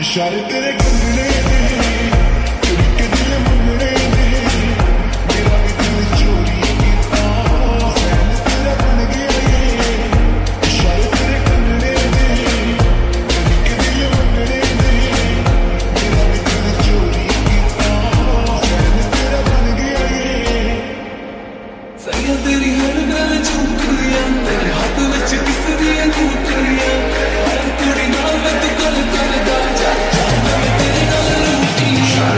इशारे तेरे कंगने दे, के दिल मंगने दे, मेरा भी दिल चोरी कीता, फैन तेरा बन गया ये। इशारे तेरे कंगने दे, के दिल मंगने दे, मेरा भी दिल चोरी कीता, फैन तेरा बन गया ये। सैया तेरी हर गल झूठ दिया, तेरे हाथ विच किस दिया टूटिया, हर कुड़ी नाल मैं तू गल करदा जा तेरे नाल रूठी।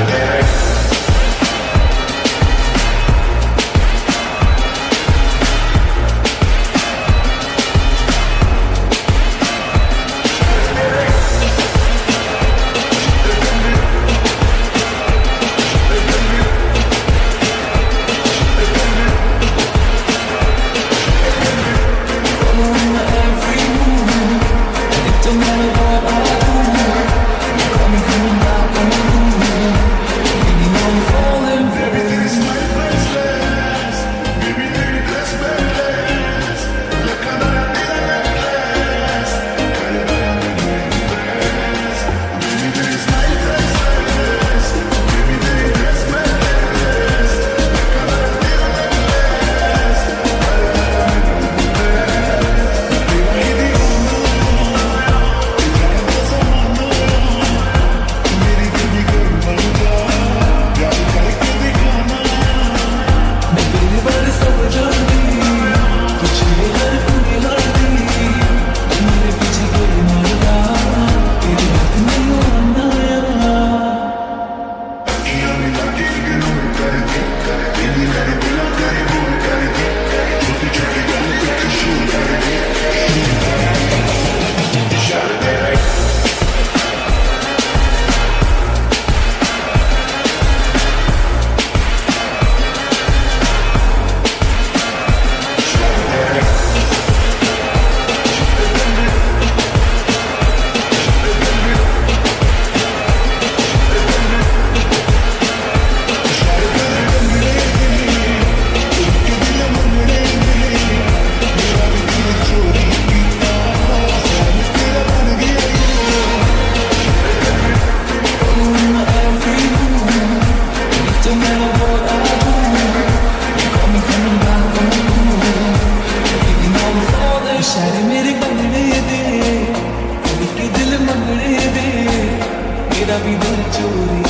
इशारे मेरे बनने दे, के दिल मंगने दे, मेरा भी दिल चोरी